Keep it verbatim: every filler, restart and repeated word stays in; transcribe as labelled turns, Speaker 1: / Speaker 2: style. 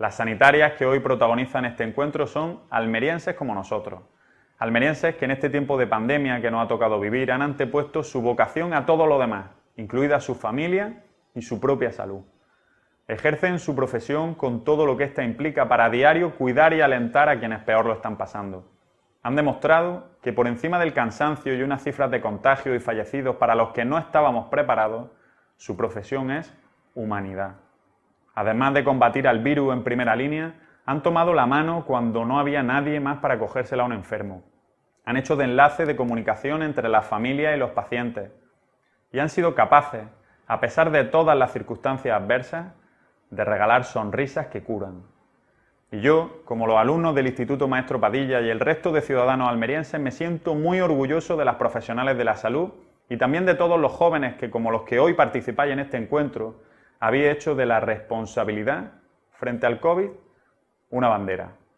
Speaker 1: Las sanitarias que hoy protagonizan este encuentro son almerienses como nosotros. Almerienses que en este tiempo de pandemia que nos ha tocado vivir han antepuesto su vocación a todo lo demás, incluida su familia y su propia salud. Ejercen su profesión con todo lo que ésta implica para a diario cuidar y alentar a quienes peor lo están pasando. Han demostrado que por encima del cansancio y unas cifras de contagios y fallecidos para los que no estábamos preparados, su profesión es humanidad. Además de combatir al virus en primera línea, han tomado la mano cuando no había nadie más para cogérsela a un enfermo. Han hecho de enlace de comunicación entre las familias y los pacientes. Y han sido capaces, a pesar de todas las circunstancias adversas, de regalar sonrisas que curan. Y yo, como los alumnos del Instituto Maestro Padilla y el resto de ciudadanos almerienses, me siento muy orgulloso de las profesionales de la salud y también de todos los jóvenes que, como los que hoy participáis en este encuentro, habéis hecho de la responsabilidad frente al COVID una bandera.